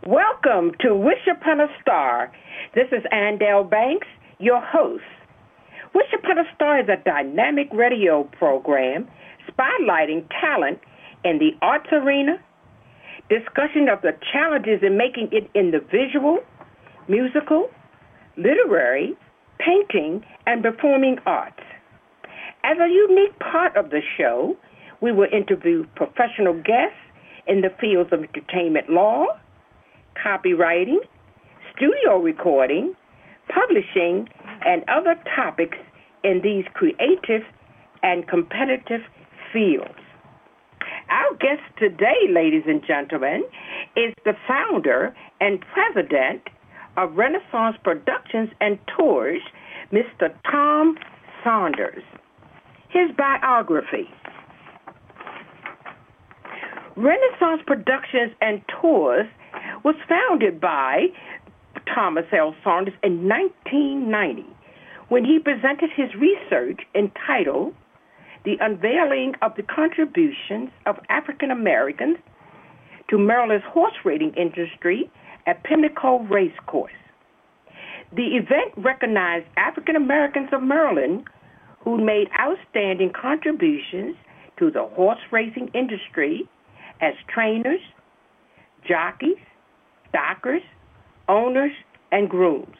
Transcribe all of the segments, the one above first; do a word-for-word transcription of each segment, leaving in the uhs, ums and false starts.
Welcome to Wish Upon a Star. This is Andell Banks, your host. Wish Upon a Star is a dynamic radio program spotlighting talent in the arts arena, discussion of the challenges in making it in the visual, musical, literary, painting, and performing arts. As a unique part of the show, we will interview professional guests in the fields of entertainment law, copywriting, studio recording, publishing, and other topics in these creative and competitive fields. Our guest today, ladies and gentlemen, is the founder and president of Renaissance Productions and Tours, Mister Tom Saunders. His biography. Renaissance Productions and Tours was founded by Thomas L. Saunders in nineteen ninety when he presented his research entitled The Unveiling of the Contributions of African Americans to Maryland's Horse Racing Industry at Pimlico Racecourse. The event recognized African Americans of Maryland who made outstanding contributions to the horse racing industry as trainers, jockeys, dockers, owners, and grooms.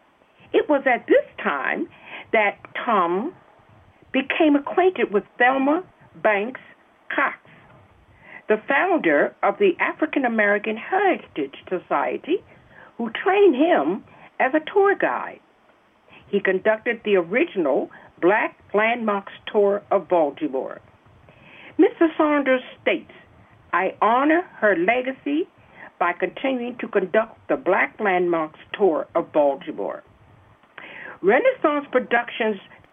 It was at this time that Tom became acquainted with Thelma Banks Cox, the founder of the African American Heritage Society, who trained him as a tour guide. He conducted the original Black Landmarks Tour of Baltimore. Mister Saunders states, I honor her legacy by continuing to conduct the Black Landmarks Tour of Baltimore. Renaissance Productions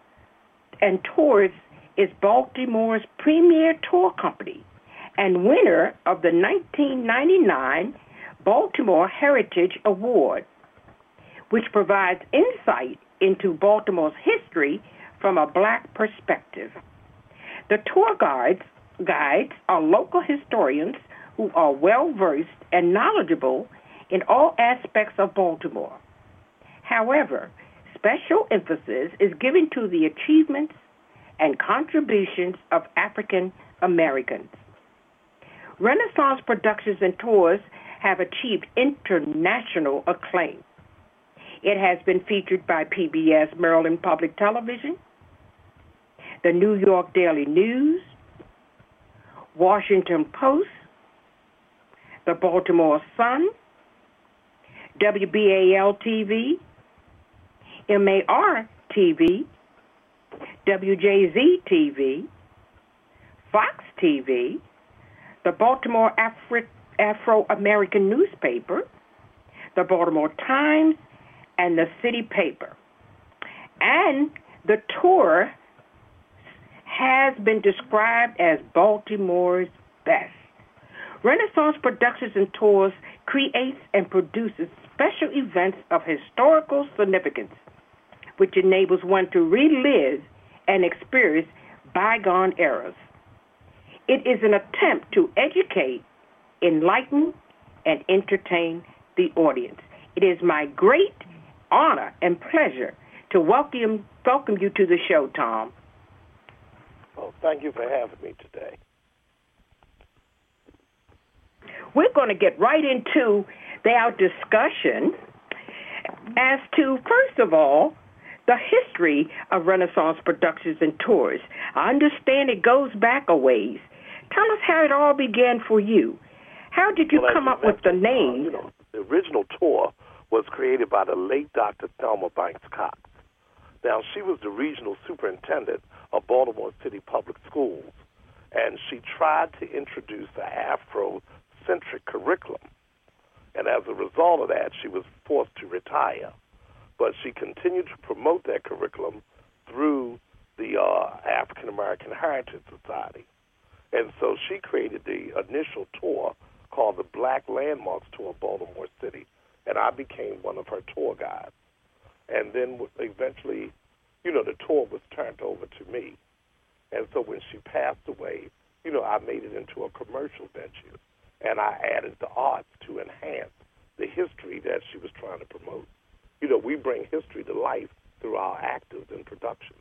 and Tours is Baltimore's premier tour company and winner of the nineteen ninety-nine Baltimore Heritage Award, which provides insight into Baltimore's history from a Black perspective. The tour guides, guides are local historians who are well-versed and knowledgeable in all aspects of Baltimore. However, special emphasis is given to the achievements and contributions of African Americans. Renaissance Productions and Tours have achieved international acclaim. It has been featured by P B S Maryland Public Television, the New York Daily News, Washington Post, the Baltimore Sun, W B A L T V, M A R T V, W J Z T V, Fox T V, the Baltimore Afri- Afro-American newspaper, the Baltimore Times, and the City Paper. And the tour has been described as Baltimore's best. Renaissance Productions and Tours creates and produces special events of historical significance, which enables one to relive and experience bygone eras. It is an attempt to educate, enlighten, and entertain the audience. It is my great honor and pleasure to welcome, welcome you to the show, Tom. Well, thank you for having me today. We're going to get right into the, our discussion as to, first of all, the history of Renaissance Productions and Tours. I understand it goes back a ways. Tell us how it all began for you. How did you well, come you up with the name? Uh, you know, the original tour was created by the late Doctor Thelma Banks Cox. Now, she was the regional superintendent of Baltimore City Public Schools, and she tried to introduce the Afro-centric curriculum. And as a result of that, she was forced to retire. But she continued to promote that curriculum through the uh, African American Heritage Society. And so she created the initial tour called the Black Landmarks Tour of Baltimore City, and I became one of her tour guides. And then eventually, you know, the tour was turned over to me. And so when she passed away, you know, I made it into a commercial venture, and I added the arts to enhance the history that she was trying to promote. You know, we bring history to life through our actors and production.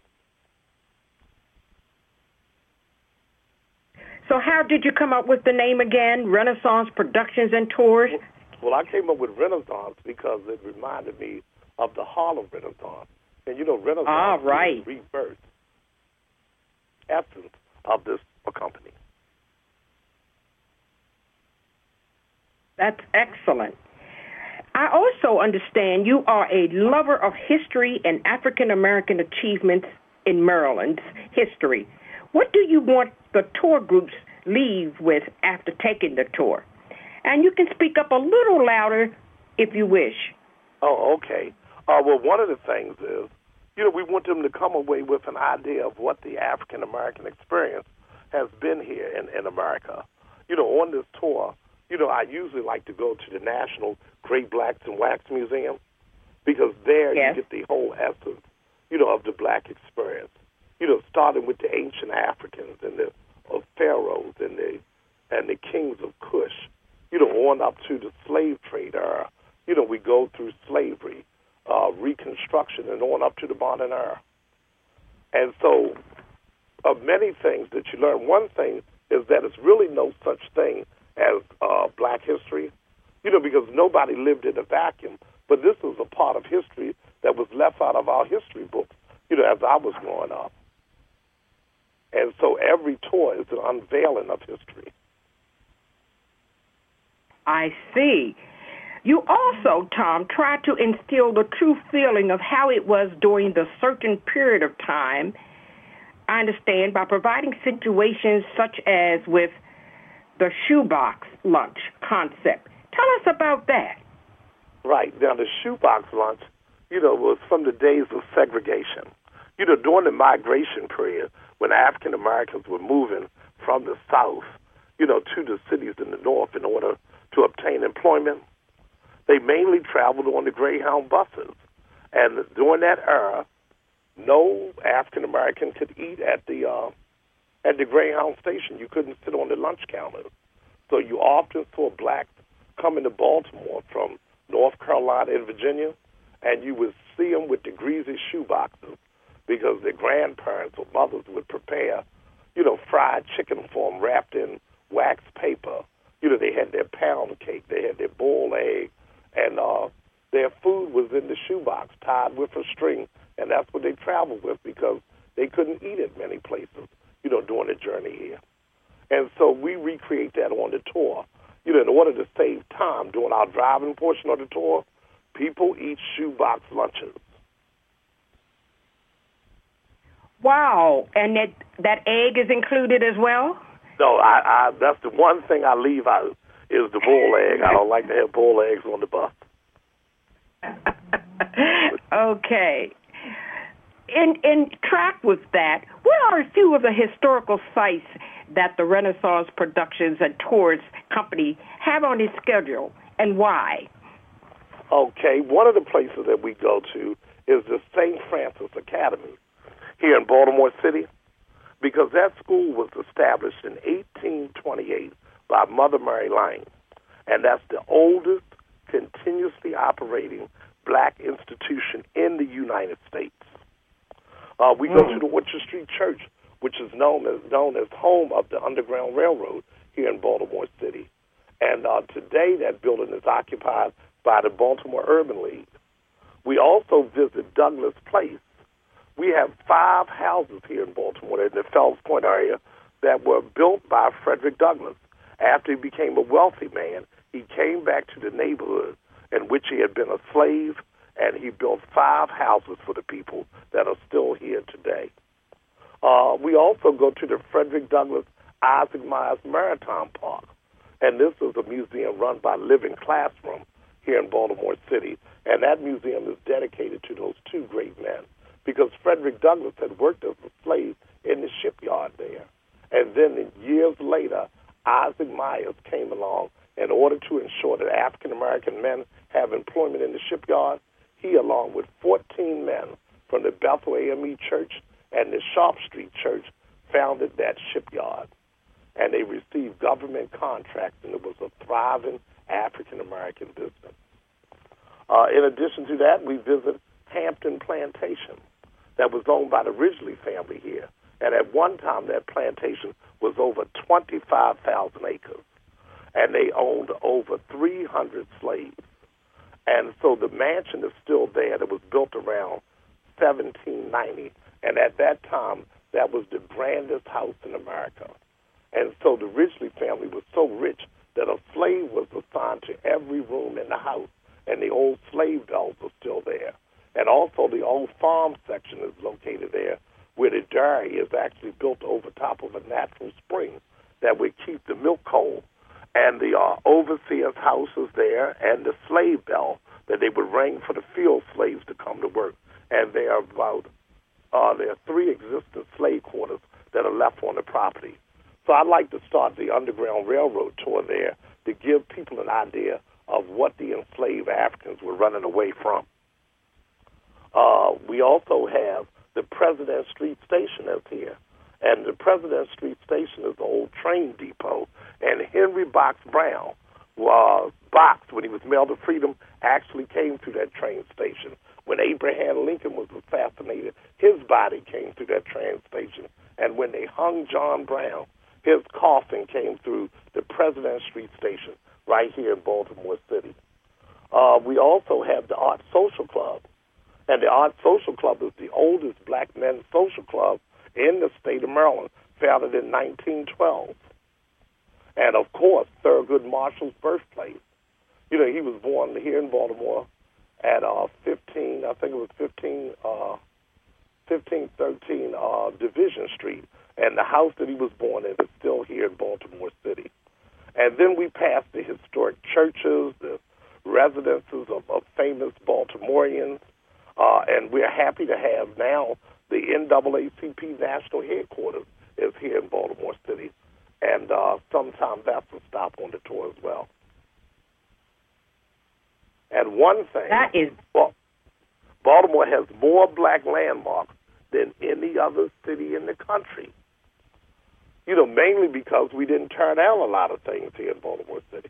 So how did you come up with the name again, Renaissance Productions and Tours? Well, I came up with Renaissance because it reminded me of the Harlem Renaissance. And, you know, Renaissance ah, right. is the rebirth essence of this company. That's excellent. I also understand you are a lover of history and African-American achievements in Maryland's history. What do you want the tour groups leave with after taking the tour? And you can speak up a little louder if you wish. Oh, okay. Uh, well, one of the things is, you know, we want them to come away with an idea of what the African-American experience has been here in, in America. You know, on this tour, you know, I usually like to go to the National Great Blacks and Wax Museum because there yes. you get the whole essence, you know, of the black experience. You know, starting with the ancient Africans and the of pharaohs and the and the kings of Kush, you know, on up to the slave trade era. You know, we go through slavery, uh, Reconstruction, and on up to the modern era. And so, of many things that you learn, one thing is that it's really no such thing as uh, black history, you know, because nobody lived in a vacuum. But this is a part of history that was left out of our history books, you know, as I was growing up. And so every tour is an unveiling of history. I see. You also, Tom, try to instill the true feeling of how it was during the certain period of time, I understand, by providing situations such as with the shoebox lunch concept. Tell us about that. Right. Now, the shoebox lunch, you know, was from the days of segregation. You know, during the migration period, when African Americans were moving from the South, you know, to the cities in the North in order to obtain employment, they mainly traveled on the Greyhound buses. And during that era, no African American could eat at the uh, at the Greyhound station. You couldn't sit on the lunch counters. So you often saw blacks coming to Baltimore from North Carolina and Virginia, and you would see them with the greasy shoeboxes because their grandparents or mothers would prepare, you know, fried chicken for them wrapped in wax paper. You know, they had their pound cake, they had their boiled egg, and uh, their food was in the shoebox tied with a string, and that's what they traveled with because they couldn't eat at many places, you know, during the journey here. And so we recreate that on the tour. You know, in order to save time during our driving portion of the tour, people eat shoebox lunches. Wow, and that that egg is included as well? No, I, I that's the one thing I leave out is the boiled egg. I don't like to have boiled eggs on the bus. Okay. In in track with that, what are a few of the historical sites that the Renaissance Productions and Tours Company have on its schedule, and why? Okay, one of the places that we go to is the Saint Francis Academy here in Baltimore City, because that school was established in eighteen twenty-eight by Mother Mary Lang, and that's the oldest continuously operating black institution in the United States. Uh, we mm. go to the Orchard Street Church, which is known as known as home of the Underground Railroad here in Baltimore City. And uh, today that building is occupied by the Baltimore Urban League. We also visit Douglas Place. We have five houses here in Baltimore in the Fells Point area that were built by Frederick Douglass. After he became a wealthy man, he came back to the neighborhood in which he had been a slave, and he built five houses for the people that are still here today. Uh, we also go to the Frederick Douglass Isaac Myers Maritime Park, and this is a museum run by Living Classroom here in Baltimore City, and that museum is dedicated to those two great men because Frederick Douglass had worked as a slave in the shipyard there. And then years later, Isaac Myers came along in order to ensure that African-American men have employment in the shipyard. He, along with fourteen men from the Bethel A M E Church and the Sharp Street Church, founded that shipyard. And they received government contracts, and it was a thriving African-American business. Uh, in addition to that, we visit Hampton Plantation that was owned by the Ridgely family here. And at one time, that plantation was over twenty-five thousand acres. And they owned over three hundred slaves. And so the mansion is still there that was built around seventeen ninety. And at that time, that was the grandest house in America. And so the Ridgely family was so rich that a slave was assigned to every room in the house. And the old slave bells are still there. And also the old farm section is located there, where the dairy is actually built over top of a natural spring that would keep the milk cold. And the uh, overseer's house is there, and the slave bell that they would ring for the field slaves to come to work. And there are about uh, there are three existing slave quarters that are left on the property. So I'd like to start the Underground Railroad tour there to give people an idea of what the enslaved Africans were running away from. Uh, we also have the President Street Station is here. And the President Street Station is the old train depot. And Henry Box Brown, uh, Box, when he was mailed to freedom, actually came through that train station. When Abraham Lincoln was assassinated, his body came through that train station. And when they hung John Brown, his coffin came through the President Street Station right here in Baltimore City. Uh, we also have the Art Social Club. And the Art Social Club is the oldest black men's social club in the state of Maryland, founded in nineteen twelve. And, of course, Thurgood Marshall's birthplace. You know, he was born here in Baltimore at uh, fifteen, I think it was fifteen, uh, fifteen thirteen uh, Division Street. And the house that he was born in is still here in Baltimore City. And then we passed the historic churches, the residences of, of famous Baltimoreans. Uh, and we're happy to have now the N double A C P national headquarters is here in Baltimore City. And uh, sometime that's a stop on the tour as well. And one thing, that is... well, Baltimore has more black landmarks than any other city in the country. You know, mainly because we didn't turn down a lot of things here in Baltimore City.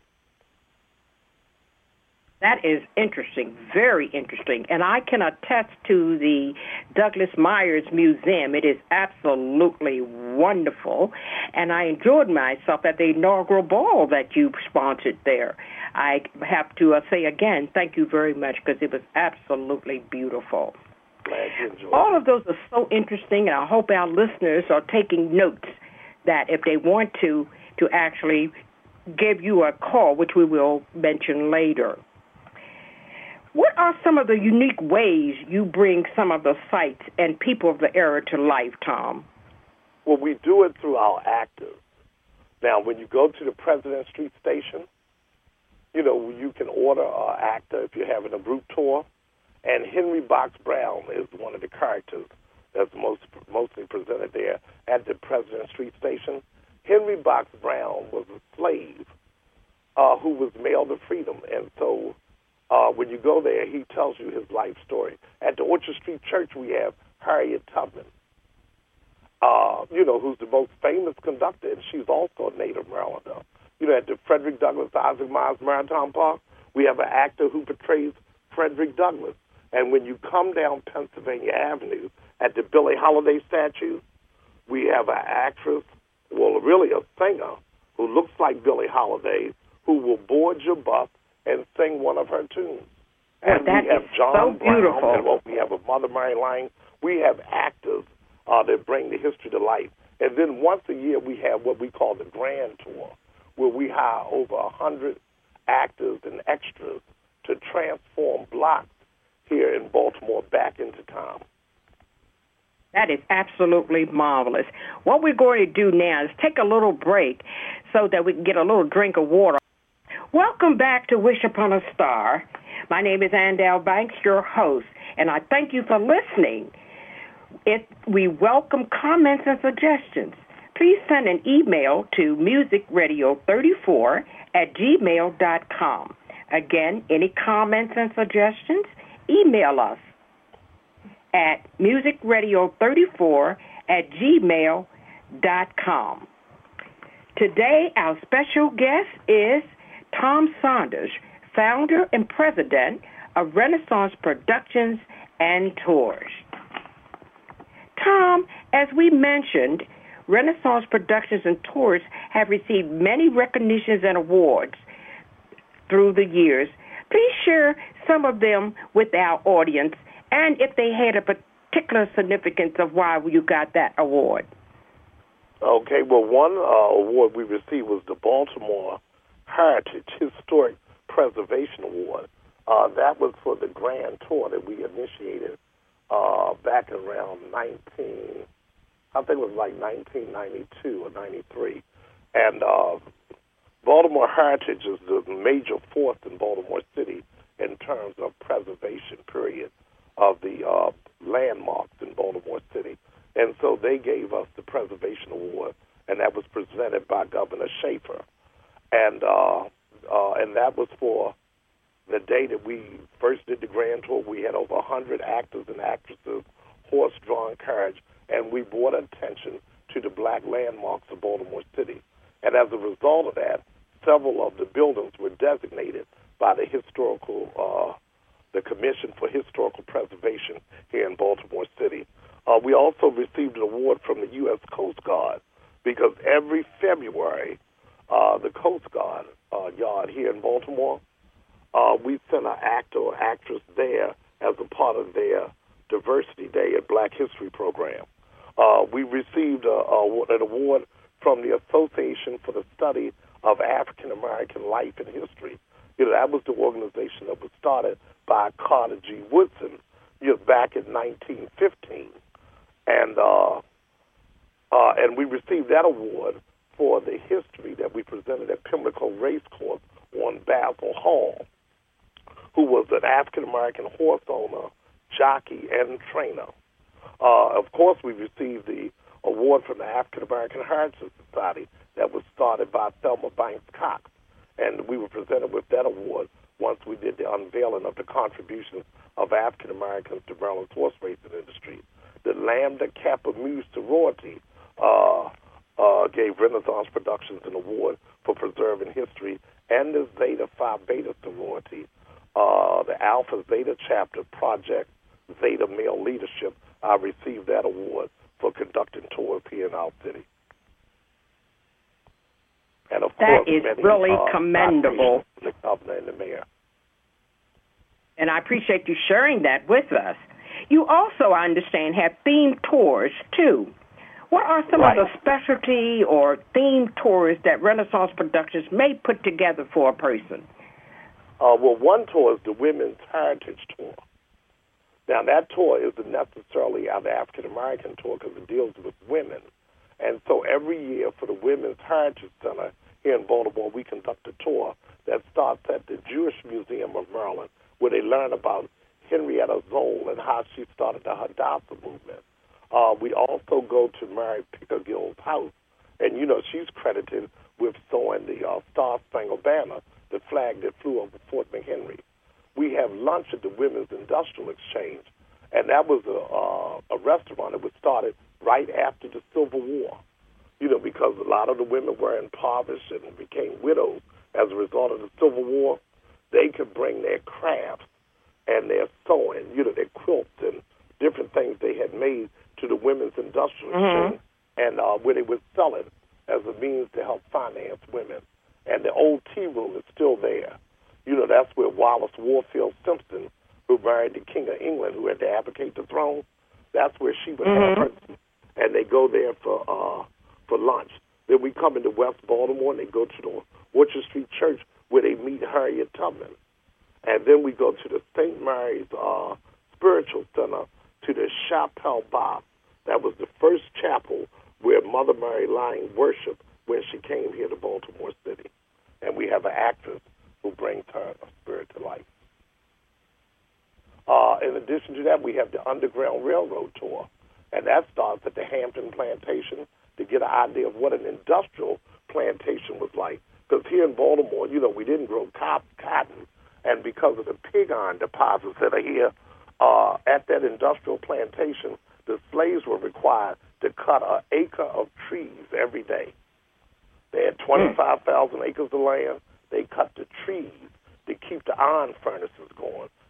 That is interesting, very interesting. And I can attest to the Douglas Myers Museum. It is absolutely wonderful. And I enjoyed myself at the inaugural ball that you sponsored there. I have to uh, say again, thank you very much, because it was absolutely beautiful. Glad you enjoyed All it. of those are so interesting, and I hope our listeners are taking notes that if they want to, to actually give you a call, which we will mention later. What are some of the unique ways you bring some of the sites and people of the era to life, Tom? Well, we do it through our actors. Now, when you go to the President Street Station, you know, you can order an actor if you're having a group tour, and Henry Box Brown is one of the characters that's most mostly presented there at the President Street Station. Henry Box Brown was a slave uh, who was mailed to freedom, and so Uh, when you go there, he tells you his life story. At the Orchard Street Church, we have Harriet Tubman, uh, you know, who's the most famous conductor, and she's also a native Marylander. You know, at the Frederick Douglass Isaac Miles Maritime Park, we have an actor who portrays Frederick Douglass. And when you come down Pennsylvania Avenue at the Billie Holiday statue, we have an actress, well, really a singer, who looks like Billie Holiday, who will board your bus and sing one of her tunes. Well, and that we have is John so beautiful. Brown, and well, we have a Mother Mary Lang. We have actors uh, that bring the history to life. And then once a year, we have what we call the Grand Tour, where we hire over one hundred actors and extras to transform blocks here in Baltimore back into time. That is absolutely marvelous. What we're going to do now is take a little break so that we can get a little drink of water. Welcome back to Wish Upon a Star. My name is Andell Banks, your host, and I thank you for listening. It, we welcome comments and suggestions. Please send an email to music radio thirty-four at gmail dot com. Again, any comments and suggestions, email us at music radio thirty-four at gmail dot com. Today, our special guest is Tom Saunders, founder and president of Renaissance Productions and Tours. Tom, as we mentioned, Renaissance Productions and Tours have received many recognitions and awards through the years. Please share some of them with our audience, and if they had a particular significance of why you got that award. Okay, well, one uh, award we received was the Baltimore Heritage Historic Preservation Award. Uh, that was for the Grand Tour that we initiated uh, back around nineteen, I think it was like nineteen ninety-two or ninety-three. And uh, Baltimore Heritage is the major force in Baltimore City in terms of preservation, period, of the uh, landmarks in Baltimore City. And so they gave us the Preservation Award, and that was presented by Governor Schaefer. And uh, uh, and that was for the day that we first did the Grand Tour. We had over one hundred actors and actresses, horse-drawn carriage, and we brought attention to the black landmarks of Baltimore City. And as a result of that, several of the buildings were designated by the historical, uh, the Commission for Historical Preservation here in Baltimore City. Uh, we also received an award from the U S Coast Guard because every February, uh, the Coast Guard uh, yard here in Baltimore, uh, we send an actor or actress there as a part of their Diversity Day and Black History program. Uh, we received a, a, an award from the Association for the Study of African American Life and History. You know, that was the organization that was started by Carter G. Woodson, you know, back in nineteen fifteen. And uh, uh, and we received that award for the history that we presented at Pimlico Racecourse on Basil Hall, who was an African-American horse owner, jockey, and trainer. Uh, of course, we received the award from the African-American Heritage Society that was started by Thelma Banks Cox, and we were presented with that award once we did the unveiling of the contributions of African-Americans to Maryland's horse racing industry. The Lambda Kappa Mu sorority uh, uh, gave Renaissance Productions an award for preserving history, and the Zeta Phi Beta sorority, uh, the Alpha Zeta chapter project, Zeta Male Leadership, I received that award for conducting tours here in our city. And of that course, is many, really uh, commendable. The governor and the mayor. And I appreciate you sharing that with us. You also, I understand, have themed tours, too. What are some right. of the specialty or themed tours that Renaissance Productions may put together for a person? Uh, well, one tour is the Women's Heritage Tour. Now, that tour isn't necessarily an African-American tour because it deals with women. And so every year for the Women's Heritage Center here in Baltimore, we conduct a tour that starts at the Jewish Museum of Maryland, where they learn about Henrietta Zoll and how she started the Hadassah movement. Uh, we also go to Mary Pickergill's house, and, you know, she's credited with sewing the uh, Star Spangled Banner, the flag that flew over Fort McHenry. We have lunch at the Women's Industrial Exchange, and that was a, uh, a restaurant that was started right after the Civil War, you know, because a lot of the women were impoverished and became widows as a result of the Civil War. They could bring their crafts and their sewing, you know, their quilts and different things they had made to the Women's Industrial mm-hmm. Exchange, and uh, where they would sell it as a means to help finance women. And the old tea room is still there. You know, that's where Wallace Warfield Simpson, who married the King of England, who had to abdicate the throne, that's where she would mm-hmm. have her, and they go there for uh, for lunch. Then we come into West Baltimore, and they go to the Orchard Street Church, where they meet Harriet Tubman. And then we go to the Saint Mary's uh, Spiritual Center, to the Chapelle Bas. That was the first chapel where Mother Mary Lang worshiped when she came here to Baltimore City. And we have an actress who brings her spirit to life. Uh, in addition to that, we have the Underground Railroad Tour, and that starts at the Hampton Plantation to get an idea of what an industrial plantation was like. Because here in Baltimore, you know, we didn't grow cotton, and because of the pig iron deposits that are here uh, at that industrial plantation, the slaves were required to cut an acre of trees every day. They had twenty-five thousand acres of land. They cut the trees to keep the iron furnaces going.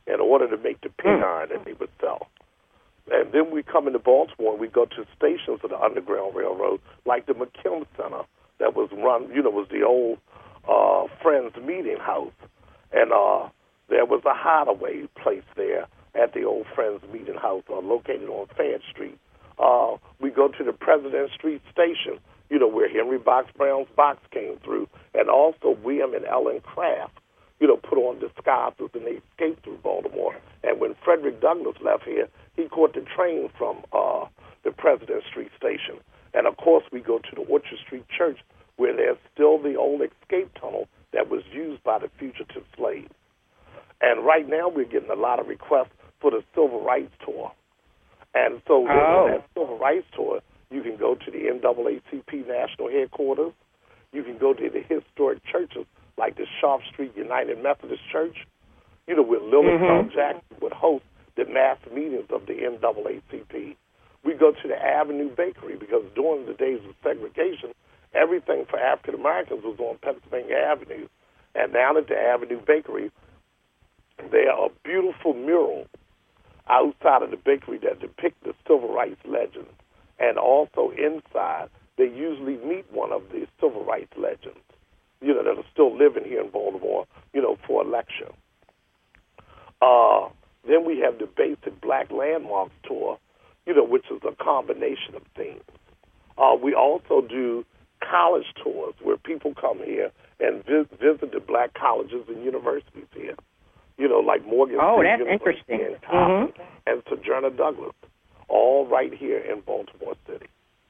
in order to make the pig iron that they would sell. And then we come into Baltimore and we go to stations of the Underground Railroad, like the McKim Center that was run, you know, was the old uh, Friends Meeting House. And uh, there was a hideaway place there at the old Friends Meeting House uh, located on Fayette Street. Uh, we go to the President Street Station, you know, where Henry Box Brown's box came through, and also William and Ellen Craft, you know, put on disguises and they escaped through Baltimore. And when Frederick Douglass left here, he caught the train from uh, the President Street Station. And, of course, we go to the Orchard Street Church, where there's still the old escape tunnel that was used by the fugitive slaves. And right now we're getting a lot of requests for the Civil Rights Tour. And so oh. in that Civil Rights Tour, you can go to the N double A C P National Headquarters. You can go to the historic churches like the Sharp Street United Methodist Church, you know, where Lily mm-hmm. Jackson would host the mass meetings of the N double A C P. We go to the Avenue Bakery because during the days of segregation, everything for African Americans was on Pennsylvania Avenue. And now at the Avenue Bakery, there are beautiful murals outside of the bakery that depict the civil rights legends. And also inside, they usually meet one of the civil rights legends, you know, that are still living here in Baltimore, you know, for a lecture. Uh, then we have the basic Black Landmarks Tour, you know, which is a combination of themes. Uh, we also do college tours where people come here and vis- visit the black colleges and universities here, you know, like Morgan oh, State that's University interesting. and Compton Mm-hmm. and Sojourner Douglas, all right here in Baltimore City.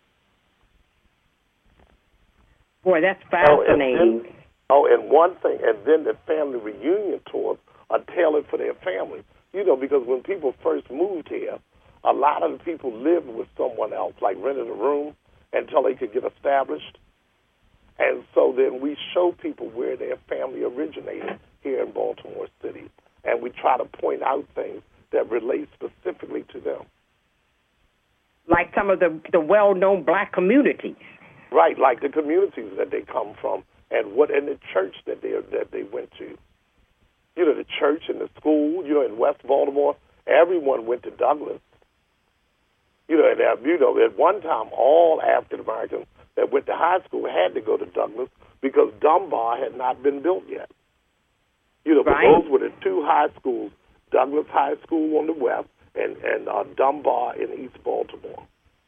Boy, that's fascinating. Oh, and, then, oh, and one thing, and then the family reunion tours are tailored for their families. You know, because when people first moved here, a lot of the people lived with someone else, like rented a room until they could get established. And so then we show people where their family originated here in Baltimore City. And we try to point out things that relate specifically to them. Like some of the, the well-known black communities. Right, like the communities that they come from and what and the church that they that they went to. You know, the church and the school, you know, in West Baltimore, everyone went to Douglass. You know, and, uh, you know, at one time, all African Americans that went to high school had to go to Douglass because Dunbar had not been built yet. You know, right. but those were the two high schools, Douglass High School on the west and, and uh, Dunbar in East Baltimore.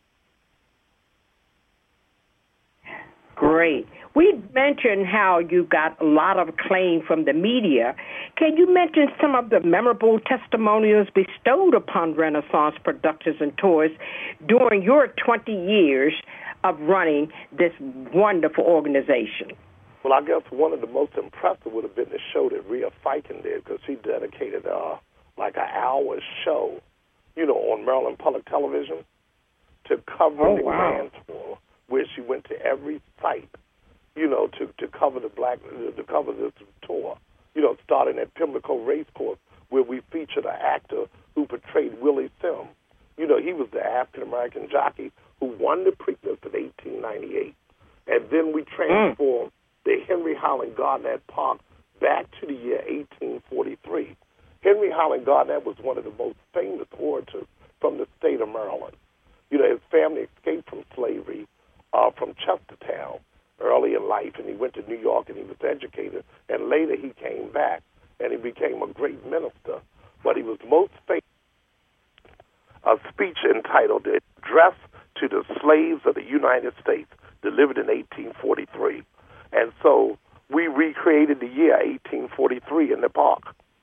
Great. We mentioned how you got a lot of acclaim from the media. Can you mention some of the memorable testimonials bestowed upon Renaissance Productions and Tours during your twenty years of running this wonderful organization? Well, I guess one of the most impressive would have been the show that Rhea Fiken did because she dedicated uh, like an hour show, you know, on Maryland Public Television to cover oh, the wow. Grand Tour, where she went to every site, you know, to, to cover the black to cover this tour. You know, starting at Pimlico Racecourse, where we featured an actor who portrayed Willie Sims. You know, he was the African American jockey who won the Preakness in eighteen ninety-eight, and then we transformed mm. the Henry Highland Garnett Park back to the year eighteen forty-three. Henry Highland Garnett was one of the most famous orators from the state of Maryland. You know, his family escaped from slavery uh, from Chestertown early in life, and he went to New York and he was educated, and later he came back and he became a great minister. But he was most famous a speech entitled Address to the Slaves of the United States, delivered in eighteen forty-three. And so we recreated the year eighteen forty-three in the park.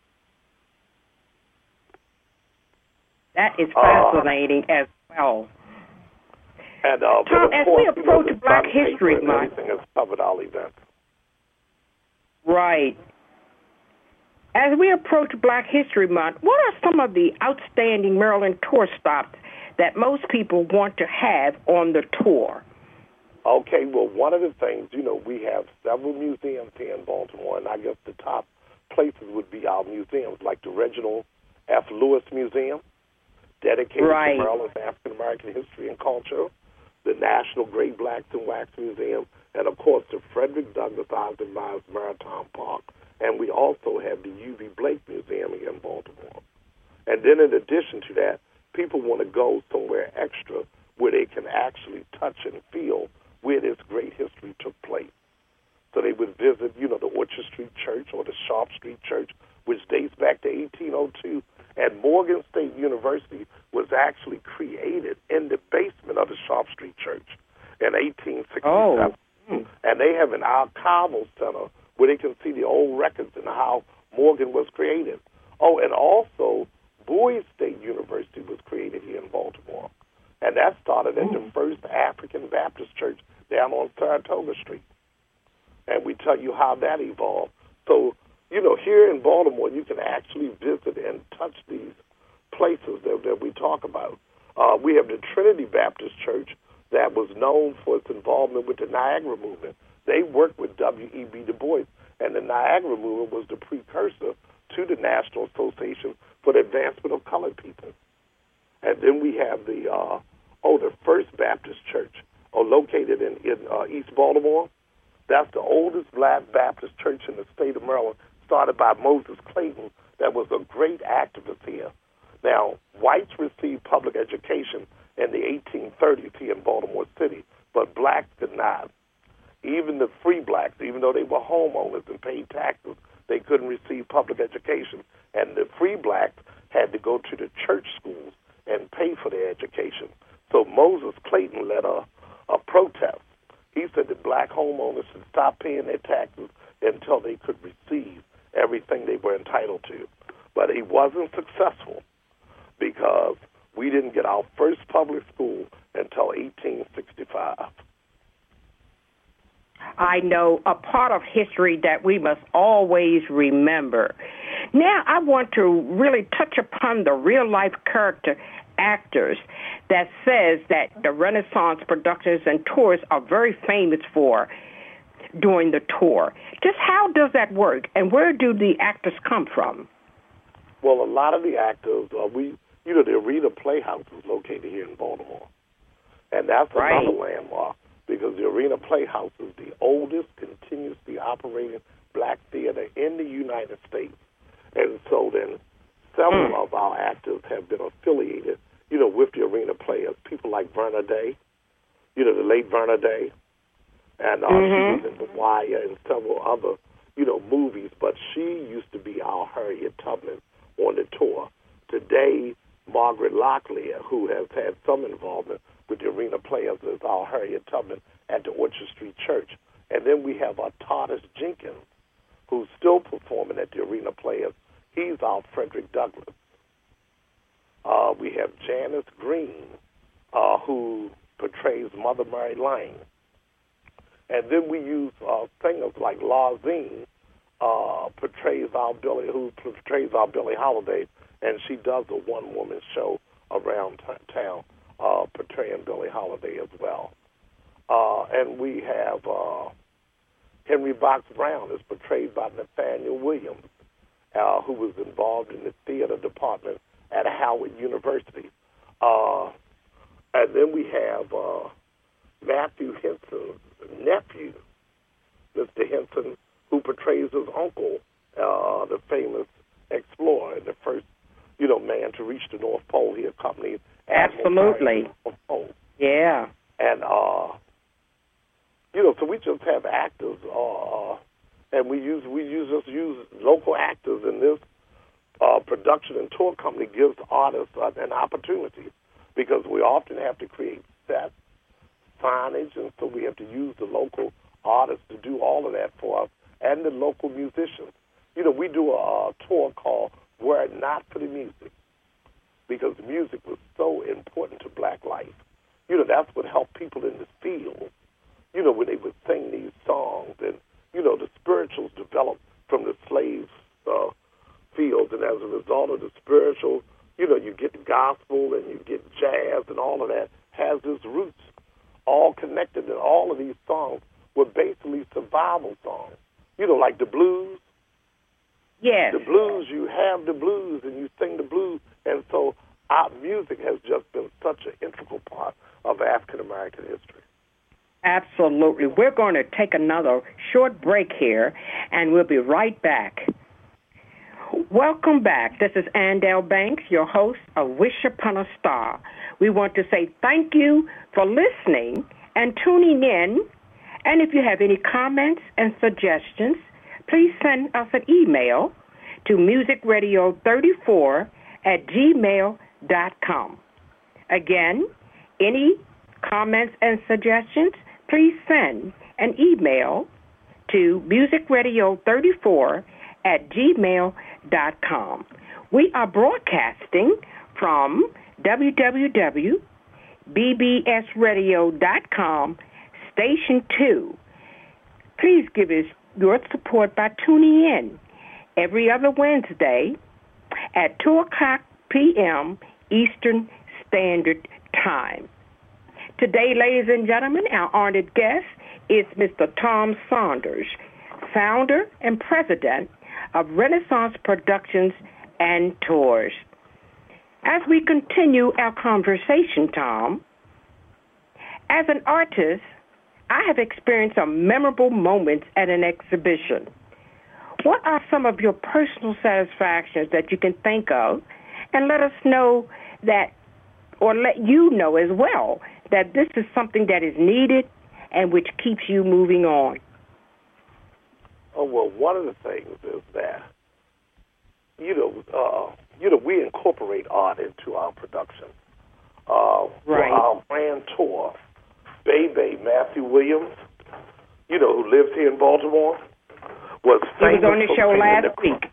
That is fascinating uh, as well. And, uh, Tom, as course, we approach you know, Black History Month, everything has covered all events. Right. As we approach Black History Month, what are some of the outstanding Maryland tour stops that most people want to have on the tour? Okay, well, one of the things, you know, we have several museums here in Baltimore, and I guess the top places would be our museums, like the Reginald F. Lewis Museum, dedicated right. to Maryland's African-American history and culture, the National Gray Blacks and Wax Museum, and, of course, the Frederick Douglass Osgood Miles Maritime Park. And we also have the U V Blake Museum here in Baltimore. And then in addition to that, people want to go somewhere extra where they can actually touch and feel where this great history took place. So they would visit, you know, the Orchard Street Church or the Sharp Street Church, which dates back to eighteen oh two. And Morgan State University was actually created in the basement of the Sharp Street Church in eighteen sixty-seven. Oh. And they have an archival center where they can see the old records and how Morgan was created. Oh, and also Bowie State University was created here in Baltimore. And that started at the first African Baptist church down on Saratoga Street. And we tell you how that evolved. So, you know, here in Baltimore, you can actually visit and touch these places that, that we talk about. Uh, we have the Trinity Baptist Church that was known for its involvement with the Niagara Movement. They worked with W E B Du Bois, and the Niagara Movement was the precursor to the National Association for the Advancement of Colored People. And then we have the, uh, oh, the First Baptist Church, oh, located in, in uh, East Baltimore. That's the oldest black Baptist church in the state of Maryland, started by Moses Clayton, that was a great activist here. Now, whites received public education in the eighteen thirties here in Baltimore City, but blacks did not. Even the free blacks, even though they were homeowners and paid taxes, they couldn't receive public education. And the free blacks had to go to the church schools and pay for their education. So Moses Clayton led a, a protest. He said that black homeowners should stop paying their taxes until they could receive everything they were entitled to. But he wasn't successful because we didn't get our first public school until eighteen sixty-five. I know a part of history that we must always remember. Now I want to really touch upon the real-life character actors that says that the Renaissance productions and tours are very famous for during the tour. Just how does that work, and where do the actors come from? Well, a lot of the actors, uh, we, you know, the Arena Playhouse is located here in Baltimore, and that's right. another landmark because the Arena Playhouse is the oldest continuously operating black theater in the United States, and so then several mm. of our actors have been affiliated, you know, with the Arena Players. People like Verna Day, you know, the late Verna Day, and uh, mm-hmm. she was in The Wire and several other, you know, movies. But she used to be our Harriet Tubman on the tour. Today, Margaret Locklear, who has had some involvement with the Arena Players, is our Harriet Tubman at the Orchard Street Church. And then we have our Toddus Jenkins, who's still performing at the Arena Players. He's our Frederick Douglass. Uh, we have Janice Green, uh, who portrays Mother Mary Lang. And then we use uh, singers like Larzine, uh, portrays our Billie, who portrays our Billie Holiday, and she does a one-woman show around t- town, uh, portraying Billie Holiday as well. Uh, and we have uh, Henry Box Brown is portrayed by Nathaniel Williams, uh, who was involved in the theater department at Howard University. Uh, and then we have uh, Matthew Henson's nephew, Mister Henson, who portrays his uncle, uh, the famous explorer, the first, you know, man to reach the North Pole. He accompanied Absolutely. North Pole. Yeah. And, uh, you know, so we just have actors, uh, and we use we use just use local actors in this uh, production and tour company gives artists uh, an opportunity because we often have to create sets, signage, and so we have to use the local artists to do all of that for us and the local musicians. You know, we do a, a tour called Were It Not for the Music because music was so important to black life. You know, that's what helped people in this field, you know, when they would sing these songs. And, you know, the spirituals developed from the slaves' uh, fields. And as a result of the spiritual, you know, you get the gospel and you get jazz and all of that has its roots all connected. And all of these songs were basically survival songs. You know, like the blues. Yes. The blues, you have the blues and you sing the blues. And so our music has just been such an integral part of African-American history. Absolutely. We're going to take another short break here, and we'll be right back. Welcome back. This is Andell Banks, your host of Wish Upon a Star. We want to say thank you for listening and tuning in. And if you have any comments and suggestions, please send us an email to music radio thirty-four at gmail dot com. Again, any comments and suggestions, please send an email to music radio thirty-four at gmail dot com. We are broadcasting from w w w dot b b s radio dot com, Station two. Please give us your support by tuning in every other Wednesday at two o'clock p.m. Eastern Standard Time. Today, ladies and gentlemen, our honored guest is Mister Tom Saunders, founder and president of Renaissance Productions and Tours. As we continue our conversation, Tom, as an artist, I have experienced some memorable moments at an exhibition. What are some of your personal satisfactions that you can think of? And let us know that, or let you know as well, that this is something that is needed and which keeps you moving on. Oh, well, one of the things is that, you know, uh, you know, we incorporate art into our production. Uh, right. Our grand tour, Bebe Matthew Williams, you know, who lives here in Baltimore, was famous he was on the show last week.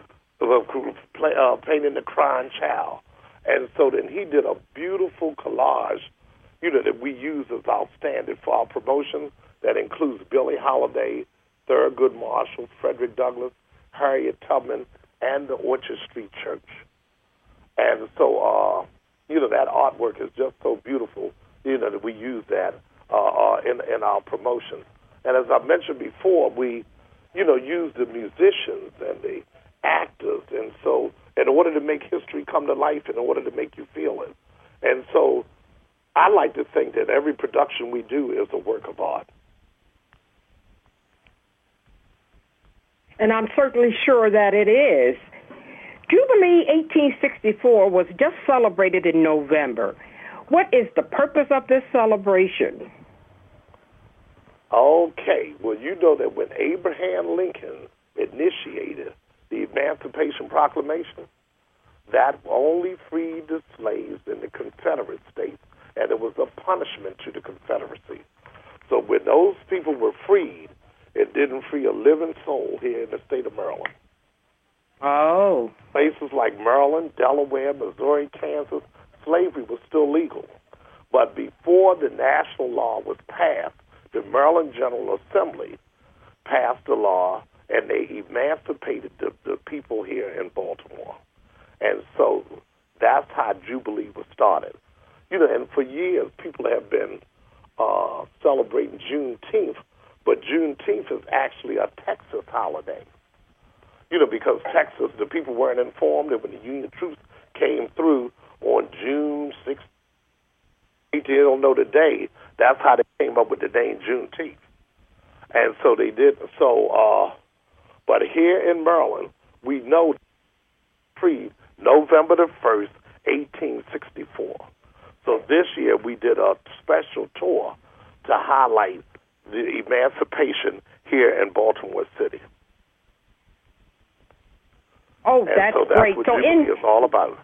Of uh, painting the crying child. And so then he did a beautiful collage, you know, that we use as outstanding for our promotion that includes Billie Holiday, Thurgood Marshall, Frederick Douglass, Harriet Tubman, and the Orchard Street Church. And so, uh, you know, that artwork is just so beautiful, you know, that we use that uh, uh, in, in our promotions. And as I mentioned before, we, you know, use the musicians and the actors. And so in order to make history come to life, in order to make you feel it. And so I like to think that every production we do is a work of art. And I'm certainly sure that it is. Jubilee eighteen sixty-four was just celebrated in November. What is the purpose of this celebration? Okay. Well, you know that when Abraham Lincoln initiated the Emancipation Proclamation, that only freed the slaves in the Confederate States, and it was a punishment to the Confederacy. So when those people were freed, it didn't free a living soul here in the state of Maryland. Oh. Places like Maryland, Delaware, Missouri, Kansas, slavery was still legal. But before the national law was passed, the Maryland General Assembly passed a law, and they emancipated the, the people here in Baltimore. And so that's how Jubilee was started. You know, and for years, people have been uh, celebrating Juneteenth, but Juneteenth is actually a Texas holiday. You know, because Texas, the people weren't informed that when the Union troops came through on June sixth, they don't know the day. That's how they came up with the name Juneteenth. And so they did. So, uh, but here in Maryland, we know free November the first, eighteen sixty-four. So this year we did a special tour to highlight the emancipation here in Baltimore City. Oh, and that's so that's great. what so Jubilee in is all about.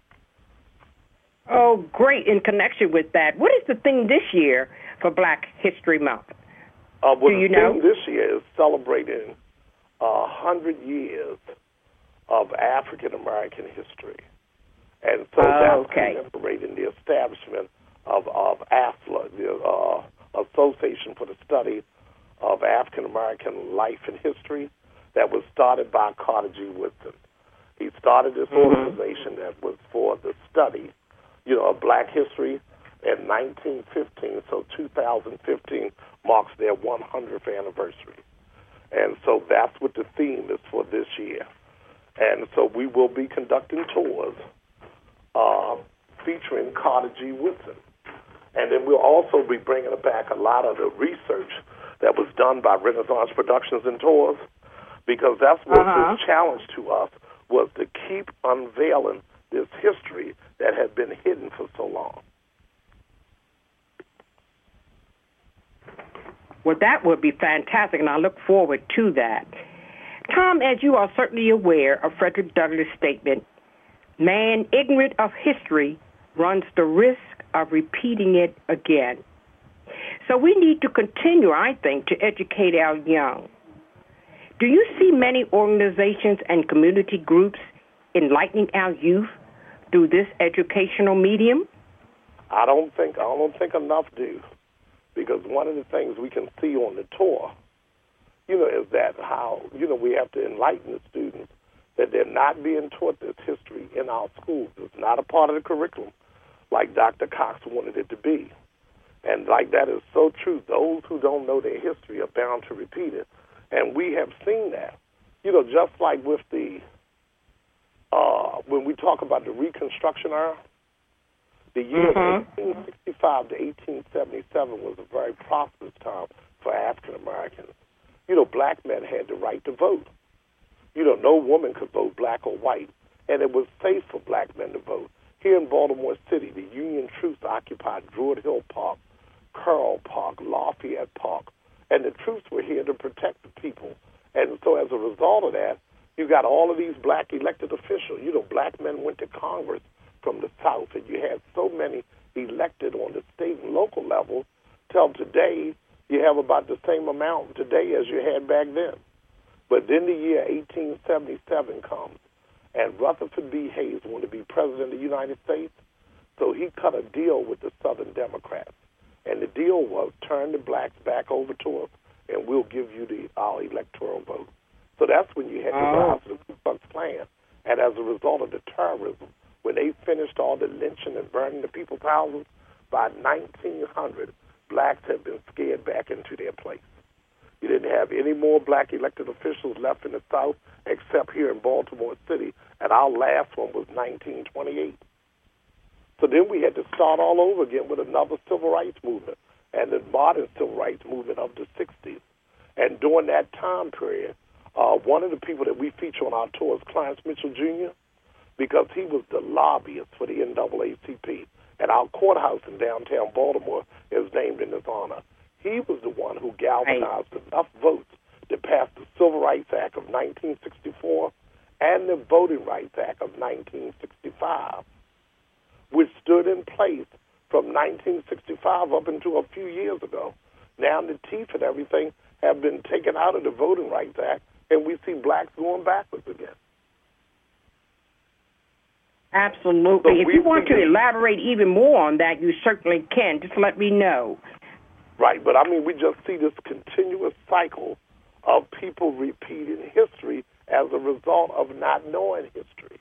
Oh, great. In connection with that, what is the theme this year for Black History Month? Uh, well, Do you the know? theme this year is celebrating a hundred years of African American history, and so oh, that's okay. commemorating the establishment of of AFLA, the uh, Association for the Study of African American Life and History, that was started by Carter G. Woodson. He started this mm-hmm. organization that was for the study, you know, of Black history in nineteen fifteen. So two thousand fifteen marks their one hundredth anniversary. And so that's what the theme is for this year. And so we will be conducting tours uh, featuring Carter G. Woodson. And then we'll also be bringing back a lot of the research that was done by Renaissance Productions and Tours, because that's what uh-huh. this challenge to us was to keep unveiling this history that had been hidden for so long. Well, that would be fantastic, and I look forward to that. Tom, as you are certainly aware of Frederick Douglass' statement, man ignorant of history runs the risk of repeating it again. So we need to continue, I think, to educate our young. Do you see many organizations and community groups enlightening our youth through this educational medium? I don't think I don't think enough do, because one of the things we can see on the tour, you know, is that how, you know, we have to enlighten the students that they're not being taught this history in our schools. It's not a part of the curriculum like Doctor Cox wanted it to be. And like that is so true. Those who don't know their history are bound to repeat it. And we have seen that. You know, just like with the, uh, when we talk about the Reconstruction era, the years mm-hmm. eighteen sixty-five to eighteen seventy-seven was a very prosperous time for African Americans. You know, black men had the right to vote. You know, no woman could vote, black or white, and it was safe for black men to vote. Here in Baltimore City, the Union troops occupied Druid Hill Park, Curl Park, Lafayette Park, and the troops were here to protect the people. And so as a result of that, you got all of these black elected officials. You know, black men went to Congress from the South, and you had so many elected on the state and local level till today you have about the same amount today as you had back then. But then the year eighteen seventy-seven comes, and Rutherford B. Hayes wanted to be president of the United States, so he cut a deal with the Southern Democrats. And the deal was turn the blacks back over to us, and we'll give you the our electoral vote. So that's when you had the rise of the Ku Klux Klan. And as a result of the terrorism, when they finished all the lynching and burning the people's houses, by nineteen hundred, blacks had been scared back into their place. You didn't have any more black elected officials left in the South except here in Baltimore City, and our last one was nineteen twenty-eight. So then we had to start all over again with another civil rights movement and the modern civil rights movement of the sixties. And during that time period, uh, one of the people that we feature on our tour is Clarence Mitchell Junior, because he was the lobbyist for the N double A C P. And our courthouse in downtown Baltimore is named in his honor. He was the one who galvanized right. enough votes to pass the Civil Rights Act of nineteen sixty-four and the Voting Rights Act of nineteen sixty-five, which stood in place from nineteen sixty-five up until a few years ago. Now the teeth and everything have been taken out of the Voting Rights Act, and we see blacks going backwards again. Absolutely. So if you want to elaborate even more on that, you certainly can. Just let me know. Right, but I mean, we just see this continuous cycle of people repeating history as a result of not knowing history.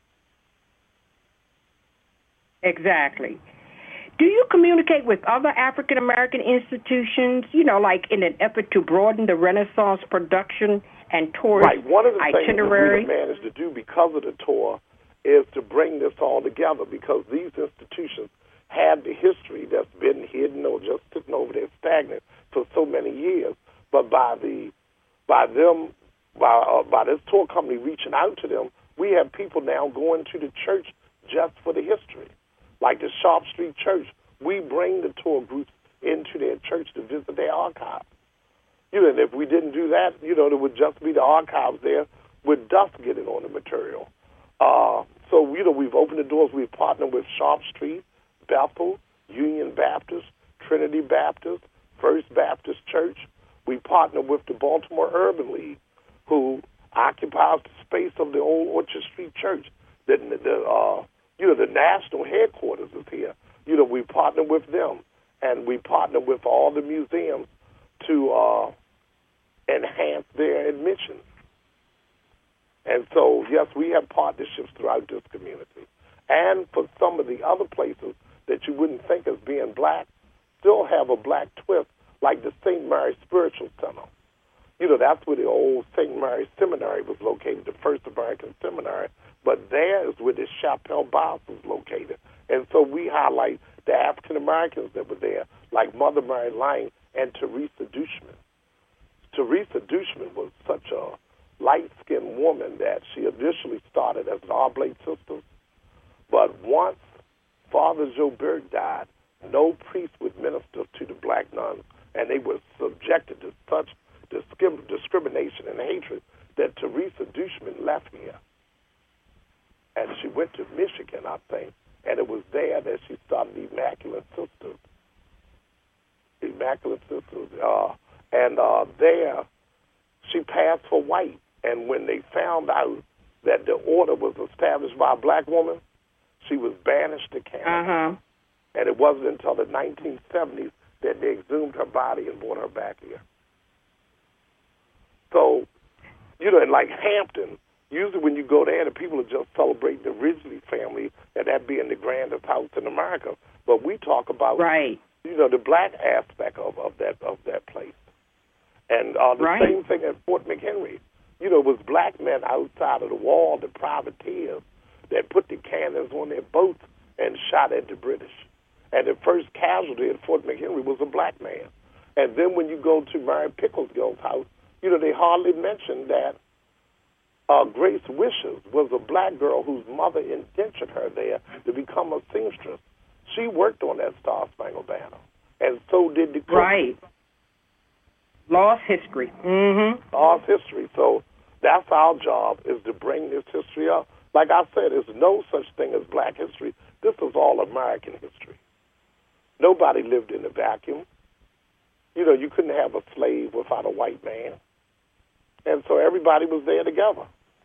Exactly. Do you communicate with other African-American institutions, you know, like in an effort to broaden the Renaissance production and tourist itinerary? Right, one of the things that we managed to do because of the tour is to bring this all together, because these institutions had the history that's been hidden or just sitting over there stagnant for so many years. But by the by them by uh, by this tour company reaching out to them, we have people now going to the church just for the history. Like the Sharp Street Church, we bring the tour groups into their church to visit their archives. You know, and if we didn't do that, you know, there would just be the archives there with dust getting on the material. Uh, so, you know, we've opened the doors. We've partnered with Sharp Street, Bethel, Union Baptist, Trinity Baptist, First Baptist Church. We partner with the Baltimore Urban League, who occupies the space of the old Orchard Street Church. The, the uh, you know, the national headquarters is here. You know, we partner with them, and we partner with all the museums to uh, enhance their admissions. And so, yes, we have partnerships throughout this community. And for some of the other places that you wouldn't think as being black, still have a black twist, like the Saint Mary Spiritual Center. You know, that's where the old Saint Mary Seminary was located, the first American seminary. But there is where the Chapelle Basse was located. And so we highlight the African Americans that were there, like Mother Mary Lang and Teresa Dushman. Teresa Dushman was such a light-skinned woman that she initially started as an Oblate Sisters, but once Father Joe Berg died, no priest would minister to the black nuns, and they were subjected to such discrim- discrimination and hatred that Teresa Dushman left here. And she went to Michigan, I think, and it was there that she started the Immaculate Sisters. Immaculate Sisters. Uh, and uh, there she passed for white. And when they found out that the order was established by a black woman, she was banished to Canada. Uh-huh. And it wasn't until the nineteen seventies that they exhumed her body and brought her back here. So, you know, in like Hampton, usually when you go there, the people are just celebrating the Ridgely family and that being the grandest house in America. But we talk about, right. you know, the black aspect of, of that of that place. And uh, the right. same thing at Fort McHenry. You know, it was black men outside of the wall, the privateers, that put the cannons on their boats and shot at the British. And the first casualty at Fort McHenry was a black man. And then when you go to Mary Picklesgill's house, you know, they hardly mention that uh, Grace Wishes was a black girl whose mother indentured her there to become a seamstress. She worked on that Star Spangled Banner, and so did the cook. Right. Lost history. Mm-hmm. Lost history. So that's our job, is to bring this history up. Like I said, there's no such thing as black history. This is all American history. Nobody lived in a vacuum. You know, you couldn't have a slave without a white man. And so everybody was there together.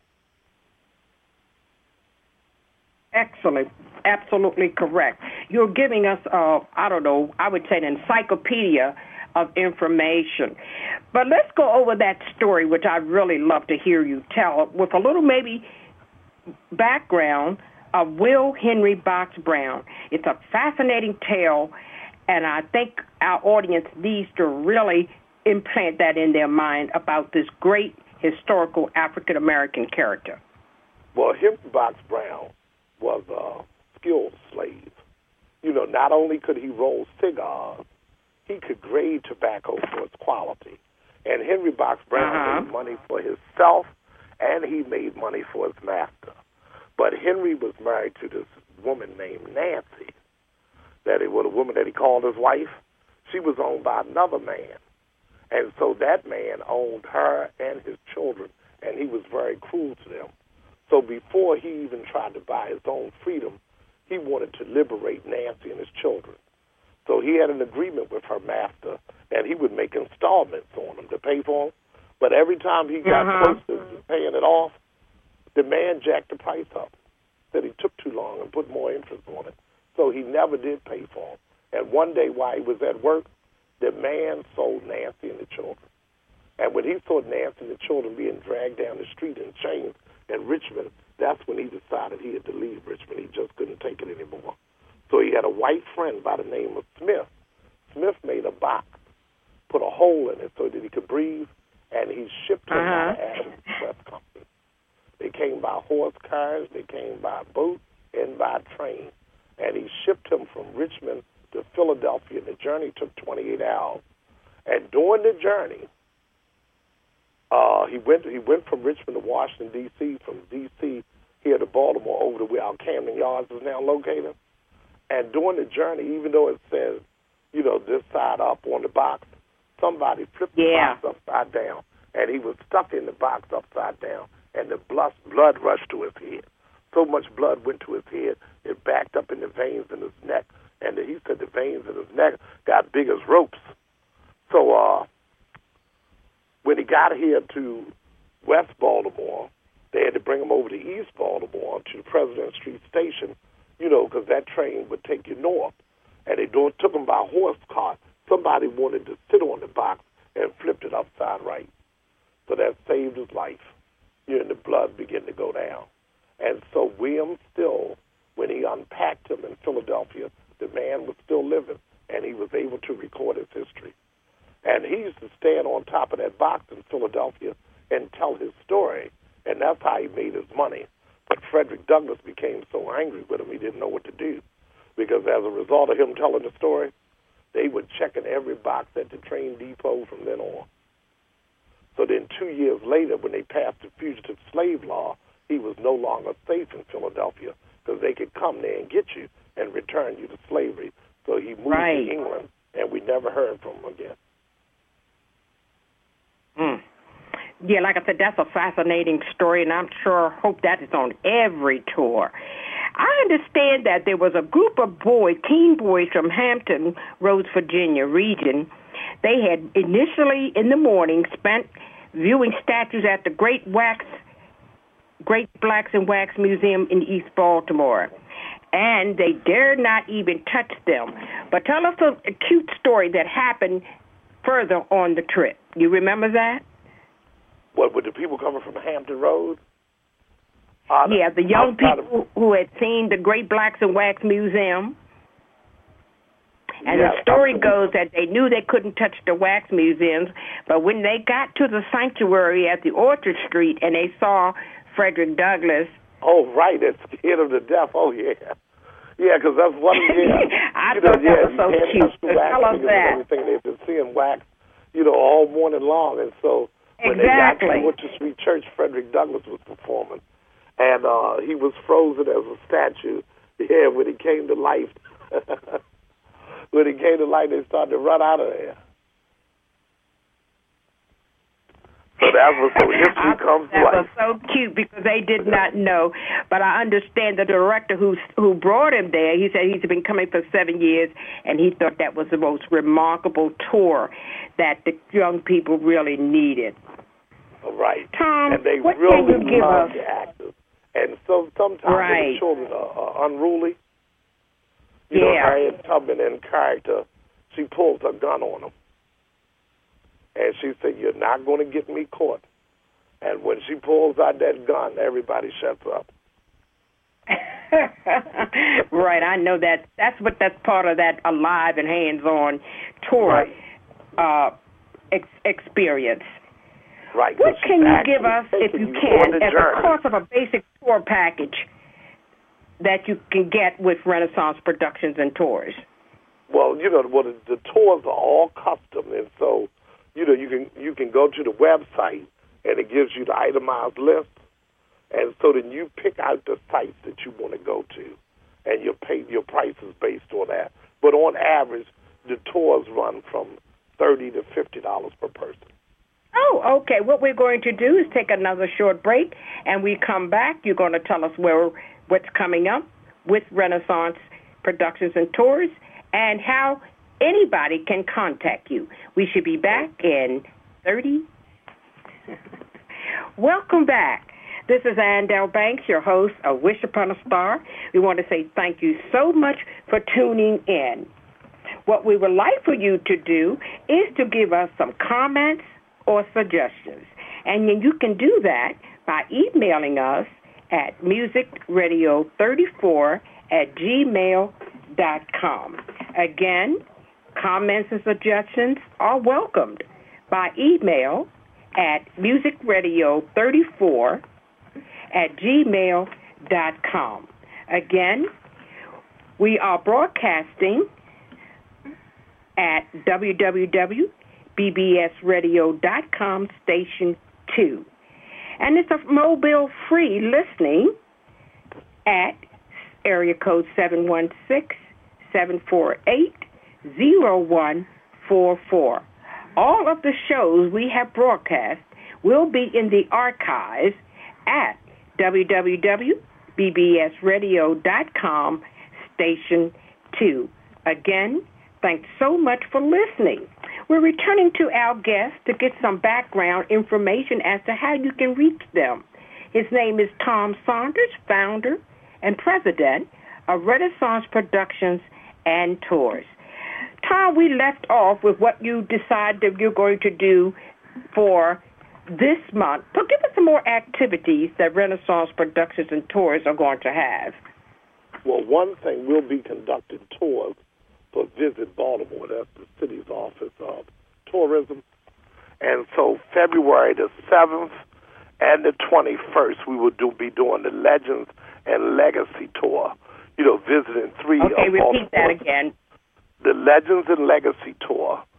Excellent. Absolutely correct. You're giving us, uh, I don't know, I would say an encyclopedia of information. But let's go over that story, which I'd really love to hear you tell, with a little maybe background of Will Henry Box Brown. It's a fascinating tale, and I think our audience needs to really implant that in their mind about this great historical African-American character. Well, Henry Box Brown was a skilled slave. You know, not only could he roll cigars, he could grade tobacco for its quality. And Henry Box Brown uh-huh. made money for himself, and he made money for his master. But Henry was married to this woman named Nancy, that it was a woman that he called his wife. She was owned by another man. And so that man owned her and his children, and he was very cruel to them. So before he even tried to buy his own freedom, he wanted to liberate Nancy and his children. So he had an agreement with her master, and he would make installments on them to pay for them. But every time he got uh-huh. close to paying it off, the man jacked the price up, said he took too long and put more interest on it. So he never did pay for them. And one day while he was at work, the man sold Nancy and the children. And when he saw Nancy and the children being dragged down the street in chains in Richmond, that's when he decided he had to leave Richmond. He just couldn't take it anymore. So he had a white friend by the name of Smith. Smith made a box, put a hole in it so that he could breathe, and he shipped him uh-huh. by Adams Express Company. They came by horse cars, they came by boat, and by train. And he shipped him from Richmond to Philadelphia. The journey took twenty-eight hours. And during the journey, uh, he went he went from Richmond to Washington, D C, from D C here to Baltimore, over to where our Camden Yards is now located. And during the journey, even though it says, you know, this side up on the box, somebody flipped yeah. the box upside down, and he was stuck in the box upside down, and the blood, blood rushed to his head. So much blood went to his head, it backed up in the veins in his neck, and he said the veins in his neck got big as ropes. So uh, when he got here to West Baltimore, they had to bring him over to East Baltimore to the President Street Station, you know, because that train would take you north. And they do- took him by horse cart. Somebody wanted to sit on the box and flipped it upside right. So that saved his life. You know, and the blood began to go down. And so William Still, when he unpacked him in Philadelphia, the man was still living, and he was able to record his history. And he used to stand on top of that box in Philadelphia and tell his story, and that's how he made his money. But Frederick Douglass became so angry with him, he didn't know what to do. Because as a result of him telling the story, they were checking every box at the train depot from then on. So then two years later, when they passed the fugitive slave law, he was no longer safe in Philadelphia because they could come there and get you and return you to slavery. So he moved right. to England, and we never heard from him again. Mm. Yeah, like I said, that's a fascinating story, and I'm sure, hope that is on every tour. I understand that there was a group of boys, teen boys from Hampton Roads, Virginia region. They had initially in the morning spent viewing statues at the Great Wax, Great Blacks and Wax Museum in East Baltimore, and they dared not even touch them. But tell us a, a cute story that happened further on the trip. You remember that? What, with the people coming from Hampton Road? Uh, yeah, the young people of, who had seen the Great Blacks and Wax Museum. And yeah, the story absolutely. goes that they knew they couldn't touch the wax museums, but when they got to the sanctuary at the Orchard Street and they saw Frederick Douglass. Oh, right, it scared them to death. Oh, yeah. Yeah, because that's one of the, yeah. I you thought know, that yeah, was so you can't cute. touch the wax Tell us figures that. and everything. They've been seeing wax, you know, all morning long. And so when exactly. they got to Orchard Street Church, Frederick Douglass was performing. And uh, he was frozen as a statue. Yeah, when he came to life. When he came to life, they started to run out of there. So that was so history comes to That life. was so cute because they did not know. But I understand the director who who brought him there, he said he's been coming for seven years, and he thought that was the most remarkable tour that the young people really needed. Right. Tom, and they what really can you give love us? the actors. And so sometimes right. when the children are, are unruly, you yeah. know, Harriet Tubman in character, she pulls a gun on them. And she said, "You're not going to get me caught." And when she pulls out that gun, everybody shuts up. Right, I know that. That's what that's part of that alive and hands-on tour right. uh, ex- experience. Right. What can you give us, if you can, as journey. a cost of a basic tour package that you can get with Renaissance Productions and Tours? Well, you know, well, the, the tours are all custom, and so, you know, you can you can go to the website, and it gives you the itemized list, and so then you pick out the sites that you want to go to, and your pay your price is based on that. But on average, the tours run from thirty to fifty dollars per person. Oh, okay. What we're going to do is take another short break, and we come back. You're going to tell us where what's coming up with Renaissance Productions and Tours and how anybody can contact you. We should be back in thirty. Welcome back. This is Andel Banks, your host of Wish Upon a Star. We want to say thank you so much for tuning in. What we would like for you to do is to give us some comments or suggestions. And then you can do that by emailing us at music radio thirty-four at gmail dot com. Again, comments and suggestions are welcomed by email at music radio thirty-four at gmail dot com. Again, we are broadcasting at w w w dot b b s radio dot com station two. And it's a mobile-free listening at area code seven one six, seven four eight, zero one four four. All of the shows we have broadcast will be in the archives at w w w dot b b s radio dot com station two. Again, thanks so much for listening. We're returning to our guests to get some background information as to how you can reach them. His name is Tom Saunders, founder and president of Renaissance Productions and Tours. Tom, we left off with what you decided that you're going to do for this month. So give us some more activities that Renaissance Productions and Tours are going to have. Well, one thing, we'll be conducting tours for Visit Baltimore. That's the city's office of tourism. And so February the seventh and the twenty-first, we will do, be doing the Legends and Legacy Tour, you know, visiting three okay, of repeat Baltimore. that again. The Legends and Legacy Tour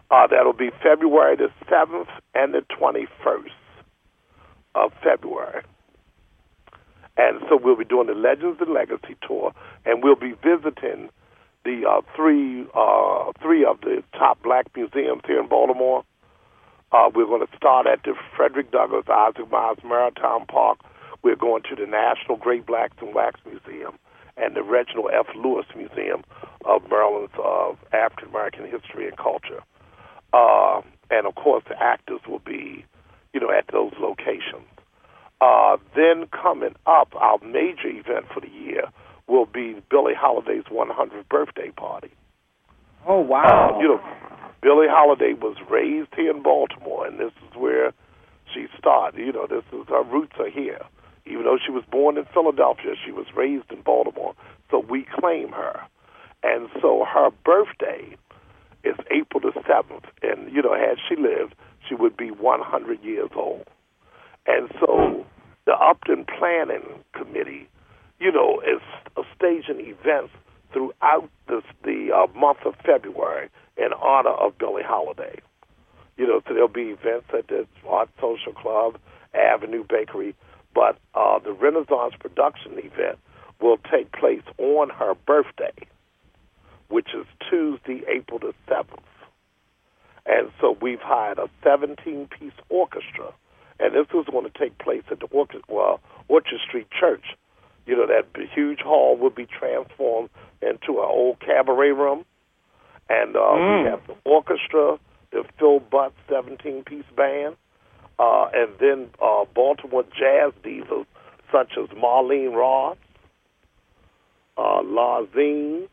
Uh, that'll be February the seventh and the twenty-first of February. And so we'll be doing the Legends and Legacy Tour, and we'll be visiting the uh, three uh, three of the top black museums here in Baltimore. Uh, we're going to start at the Frederick Douglass Isaac Miles Maritime Park. We're going to the National Great Blacks and Wax Museum and the Reginald F. Lewis Museum of Maryland's uh, African American history and culture. Uh, and, of course, the actors will be, you know, at those locations. Uh, then coming up, our major event for the year will be Billie Holiday's one hundredth birthday party. Oh, wow. Uh, you know, Billie Holiday was raised here in Baltimore, and this is where she started. You know, this is her roots are here. Even though she was born in Philadelphia, she was raised in Baltimore, so we claim her. And so her birthday is April the seventh, and, you know, had she lived, she would be one hundred years old. And so the Upton Planning Committee, you know, is staging events throughout this, the uh, month of February in honor of Billie Holiday. You know, so there'll be events at the Art Social Club, Avenue Bakery, but uh, the Renaissance production event will take place on her birthday, which is Tuesday, April the seventh. And so we've hired a seventeen-piece orchestra, and this is going to take place at the Orchard, well, Orchard Street Church. You know, that huge hall will be transformed into an old cabaret room. And uh, mm. we have the orchestra, the Phil Butt seventeen-piece band, uh, and then uh, Baltimore jazz divas such as Marlene Ross, uh, Lazine,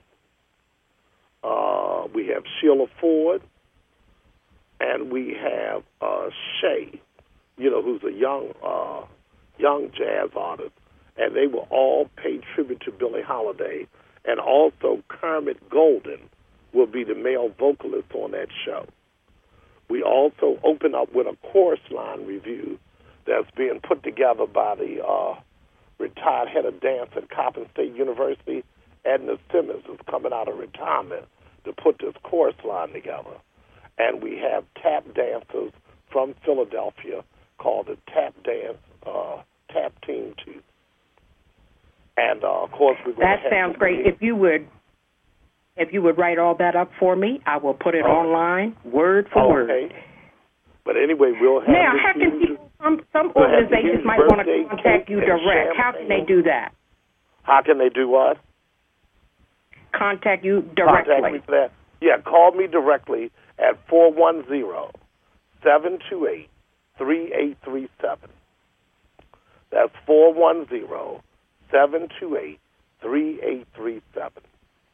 uh, we have Sheila Ford, and we have uh, Shay, you know, who's a young, uh, young jazz artist. And they will all pay tribute to Billie Holiday. And also Kermit Golden will be the male vocalist on that show. We also open up with a chorus line review that's being put together by the uh, retired head of dance at Coppin State University. Edna Simmons is coming out of retirement to put this chorus line together. And we have tap dancers from Philadelphia called the Tap Dance uh, Tap Team two. And, uh, of course, we're going that to have... That sounds great. If you would if you would write all that up for me, I will put it oh. online, word for okay. word. Okay. But anyway, we'll have... Now, how can people, some, some we'll organizations might want to contact you direct. How can they do that? How can they do what? Contact you directly. Contact me for that. Yeah, call me directly at four one zero, seven two eight, three eight three seven. That's four one zero, seven two eight, three eight three seven.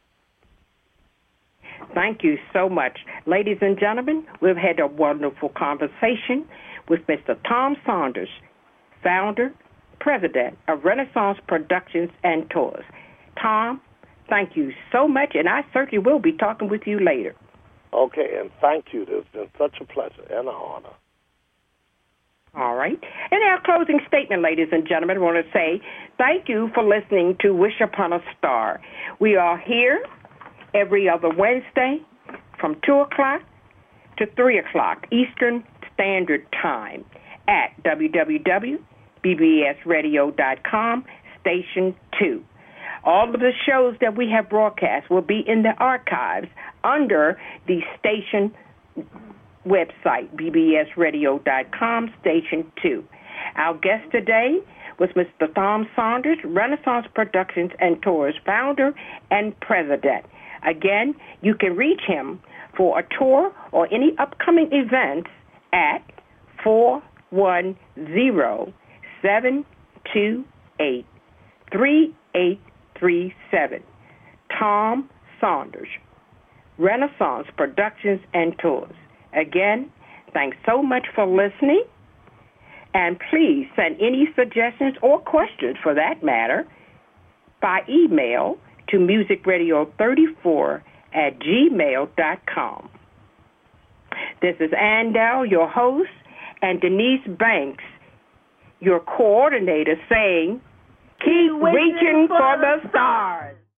Thank you so much. Ladies and gentlemen, we've had a wonderful conversation with Mister Tom Saunders, founder, president of Renaissance Productions and Tours. Tom, thank you so much, and I certainly will be talking with you later. Okay, and thank you. It's been such a pleasure and an honor. All right. In our closing statement, ladies and gentlemen, I want to say thank you for listening to Wish Upon a Star. We are here every other Wednesday from two o'clock to three o'clock Eastern Standard Time at w w w dot b b s radio dot com, Station two. All of the shows that we have broadcast will be in the archives under the station website, b b s radio dot com, Station two. Our guest today was Mister Tom Saunders, Renaissance Productions and Tours founder and president. Again, you can reach him for a tour or any upcoming events at four one zero, seven two eight, three eight three seven. Tom Saunders, Renaissance Productions and Tours. Again, thanks so much for listening. And please send any suggestions or questions, for that matter, by email to music radio thirty-four at gmail dot com. This is Ann Dowell, your host, and Denise Banks, your coordinator, saying, keep reaching for the stars.